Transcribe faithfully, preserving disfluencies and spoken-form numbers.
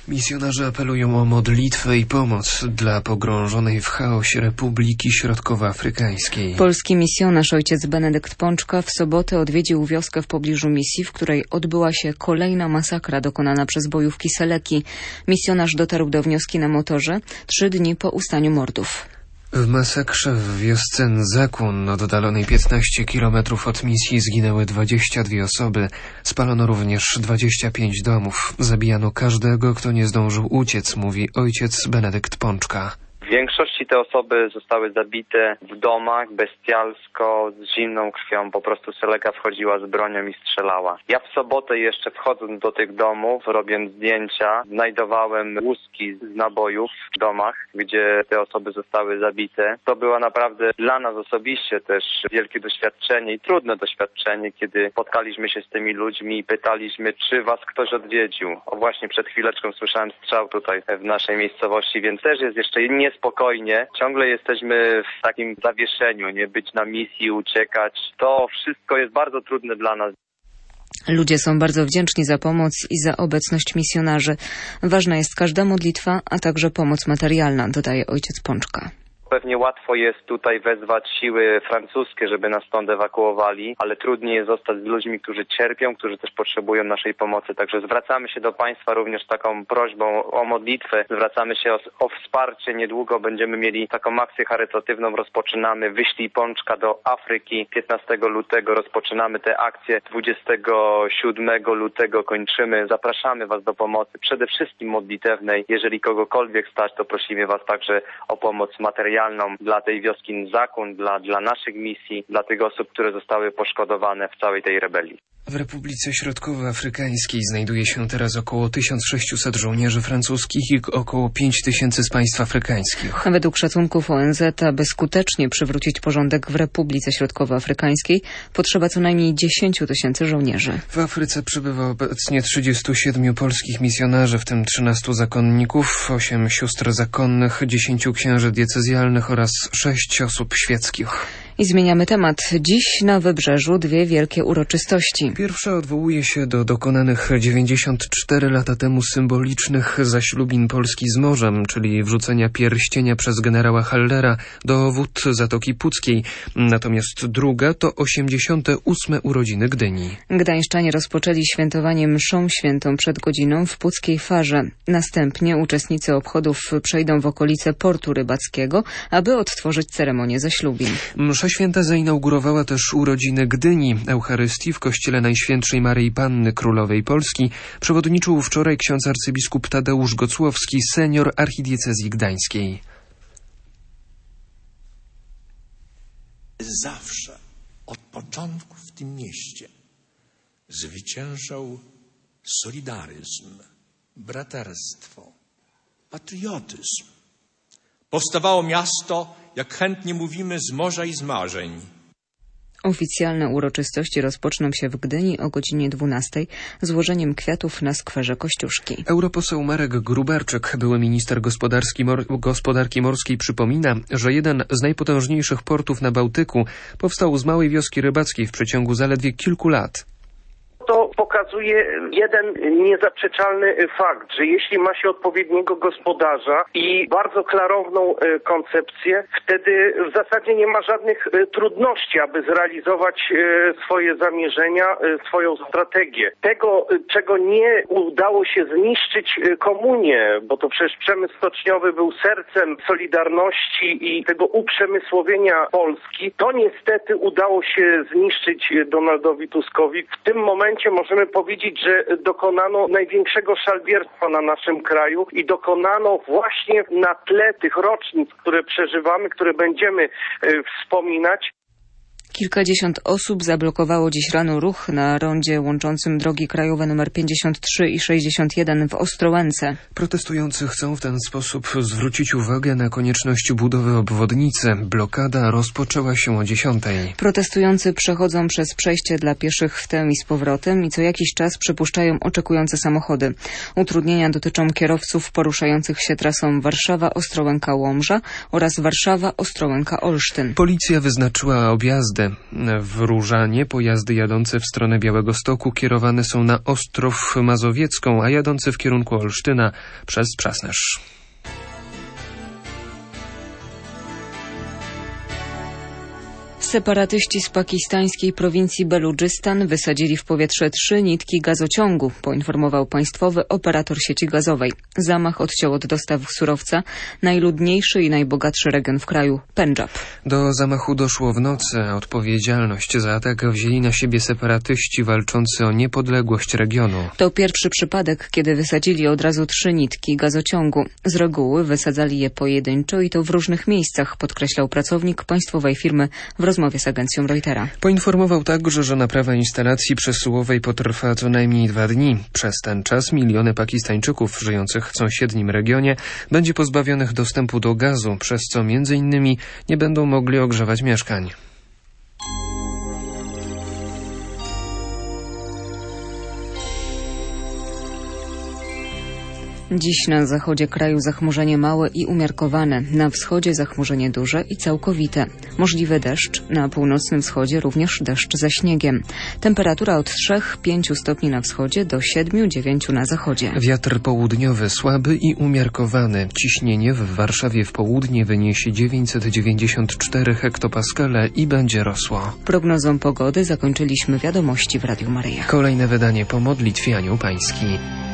Misjonarze apelują o modlitwę i pomoc dla pogrążonej w chaosie Republiki Środkowoafrykańskiej. Polski misjonarz ojciec Benedykt Pączka w sobotę odwiedził wioskę w pobliżu misji, w której odbyła się kolejna masakra dokonana przez bojówki Seleki. Misjonarz dotarł do wioski na motorze trzy dni po ustaniu mordów. W masakrze w wiosce Nzakun, oddalonej piętnaście kilometrów od misji, zginęły dwadzieścia dwie osoby. Spalono również dwadzieścia pięć domów. Zabijano każdego, kto nie zdążył uciec, mówi ojciec Benedykt Pączka. W większości te osoby zostały zabite w domach, bestialsko, z zimną krwią. Po prostu Seleka wchodziła z bronią i strzelała. Ja w sobotę jeszcze wchodząc do tych domów, robiąc zdjęcia, znajdowałem łuski z nabojów w domach, gdzie te osoby zostały zabite. To było naprawdę dla nas osobiście też wielkie doświadczenie i trudne doświadczenie, kiedy spotkaliśmy się z tymi ludźmi i pytaliśmy, czy was ktoś odwiedził. O, właśnie przed chwileczką słyszałem strzał tutaj w naszej miejscowości, więc też jest jeszcze nie spokojnie. Ciągle jesteśmy w takim zawieszeniu, nie być na misji, uciekać. To wszystko jest bardzo trudne dla nas. Ludzie są bardzo wdzięczni za pomoc i za obecność misjonarzy. Ważna jest każda modlitwa, a także pomoc materialna, dodaje ojciec Pączka. Pewnie łatwo jest tutaj wezwać siły francuskie, żeby nas stąd ewakuowali, ale trudniej jest zostać z ludźmi, którzy cierpią, którzy też potrzebują naszej pomocy. Także zwracamy się do Państwa również z taką prośbą o modlitwę. Zwracamy się o, o wsparcie. Niedługo będziemy mieli taką akcję charytatywną. Rozpoczynamy Wyślij Pączka do Afryki. piętnastego lutego rozpoczynamy tę akcję. dwudziestego siódmego lutego kończymy. Zapraszamy Was do pomocy, przede wszystkim modlitewnej. Jeżeli kogokolwiek stać, to prosimy Was także o pomoc materialną dla tej wioski Nzakun, dla, dla naszych misji, dla tych osób, które zostały poszkodowane w całej tej rebelii. W Republice Środkowoafrykańskiej znajduje się teraz około tysiąc sześćset żołnierzy francuskich i około pięć tysięcy z państw afrykańskich. Według szacunków O N Z, aby skutecznie przywrócić porządek w Republice Środkowoafrykańskiej, potrzeba co najmniej dziesięć tysięcy żołnierzy. W Afryce przybywa obecnie trzydziestu siedmiu polskich misjonarzy, w tym trzynastu zakonników, osiem sióstr zakonnych, dziesięciu księży diecezjalnych oraz sześć osób świeckich. I zmieniamy temat. Dziś na Wybrzeżu dwie wielkie uroczystości. Pierwsza odwołuje się do dokonanych dziewięćdziesiąt cztery lata temu symbolicznych zaślubin Polski z morzem, czyli wrzucenia pierścienia przez generała Hallera do wód Zatoki Puckiej. Natomiast druga to osiemdziesiąte ósme urodziny Gdyni. Gdańszczanie rozpoczęli świętowanie mszą świętą przed godziną w Puckiej Farze. Następnie uczestnicy obchodów przejdą w okolice portu rybackiego, aby odtworzyć ceremonię zaślubin. Msza święta zainaugurowała też urodziny Gdyni. Eucharystii w kościele Najświętszej Maryi Panny Królowej Polski przewodniczył wczoraj ksiądz arcybiskup Tadeusz Gocłowski, senior archidiecezji gdańskiej. Zawsze, od początku w tym mieście zwyciężał solidaryzm, braterstwo, patriotyzm. Powstawało miasto, jak chętnie mówimy, z morza i z marzeń. Oficjalne uroczystości rozpoczną się w Gdyni o godzinie dwunastej złożeniem kwiatów na skwerze Kościuszki. Europoseł Marek Grubarczyk, były minister gospodarki, mor gospodarki morskiej, przypomina, że jeden z najpotężniejszych portów na Bałtyku powstał z małej wioski rybackiej w przeciągu zaledwie kilku lat. To pokazuje jeden niezaprzeczalny fakt, że jeśli ma się odpowiedniego gospodarza i bardzo klarowną koncepcję, wtedy w zasadzie nie ma żadnych trudności, aby zrealizować swoje zamierzenia, swoją strategię. Tego, czego nie udało się zniszczyć komunie, bo to przecież przemysł stoczniowy był sercem Solidarności i tego uprzemysłowienia Polski, to niestety udało się zniszczyć Donaldowi Tuskowi. W tym momencie możemy powiedzieć, że dokonano największego szalbierstwa na naszym kraju i dokonano właśnie na tle tych rocznic, które przeżywamy, które będziemy wspominać. Kilkadziesiąt osób zablokowało dziś rano ruch na rondzie łączącym drogi krajowe nr pięćdziesiąt trzy i sześćdziesiąt jeden w Ostrołęce. Protestujący chcą w ten sposób zwrócić uwagę na konieczność budowy obwodnicy. Blokada rozpoczęła się o dziesiątej. Protestujący przechodzą przez przejście dla pieszych w tę i z powrotem i co jakiś czas przypuszczają oczekujące samochody. Utrudnienia dotyczą kierowców poruszających się trasą Warszawa-Ostrołęka-Łomża oraz Warszawa-Ostrołęka-Olsztyn. Policja wyznaczyła objazdy Różany. W Różanie pojazdy jadące w stronę Białegostoku kierowane są na Ostrów Mazowiecką, a jadące w kierunku Olsztyna przez Przasnysz. Separatyści z pakistańskiej prowincji Beludżystan wysadzili w powietrze trzy nitki gazociągu, poinformował państwowy operator sieci gazowej. Zamach odciął od dostaw surowca najludniejszy i najbogatszy region w kraju, Pendżab. Do zamachu doszło w nocy, a odpowiedzialność za atak wzięli na siebie separatyści walczący o niepodległość regionu. To pierwszy przypadek, kiedy wysadzili od razu trzy nitki gazociągu. Z reguły wysadzali je pojedynczo i to w różnych miejscach, podkreślał pracownik państwowej firmy w rozmowie z agencją Reutera. Poinformował także, że naprawa instalacji przesyłowej potrwa co najmniej dwa dni. Przez ten czas miliony Pakistańczyków żyjących w sąsiednim regionie będzie pozbawionych dostępu do gazu, przez co między innymi nie będą mogli ogrzewać mieszkań. Dziś na zachodzie kraju zachmurzenie małe i umiarkowane, na wschodzie zachmurzenie duże i całkowite. Możliwy deszcz, na północnym wschodzie również deszcz ze śniegiem. Temperatura od trzech do pięciu stopni na wschodzie do siedmiu do dziewięciu na zachodzie. Wiatr południowy słaby i umiarkowany. Ciśnienie w Warszawie w południe wyniesie dziewięćset dziewięćdziesiąt cztery hektopaskale i będzie rosło. Prognozą pogody zakończyliśmy wiadomości w Radiu Maryja. Kolejne wydanie po modlitwie Anioł Pański.